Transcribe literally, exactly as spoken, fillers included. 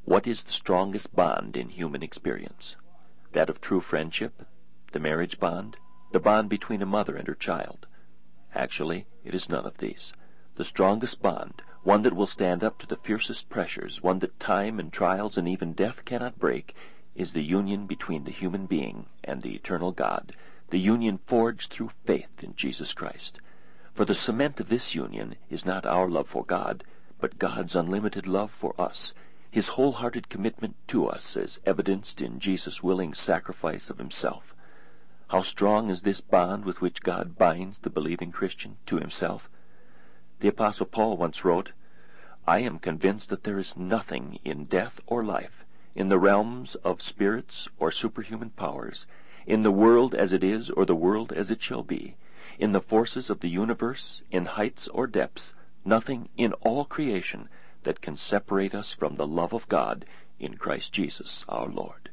What is the strongest bond in human experience? That of true friendship? The marriage bond? The bond between a mother and her child? Actually, it is none of these. The strongest bond, one that will stand up to the fiercest pressures, one that time and trials and even death cannot break, is the union between the human being and the eternal God, the union forged through faith in Jesus Christ. For the cement of this union is not our love for God, but God's unlimited love for us, his wholehearted commitment to us as evidenced in Jesus' willing sacrifice of himself. How strong is this bond with which God binds the believing Christian to himself? The Apostle Paul once wrote, "I am convinced that there is nothing in death or life, in the realms of spirits or superhuman powers, in the world as it is or the world as it shall be, in the forces of the universe, in heights or depths, nothing in all creation that can separate us from the love of God in Christ Jesus our Lord."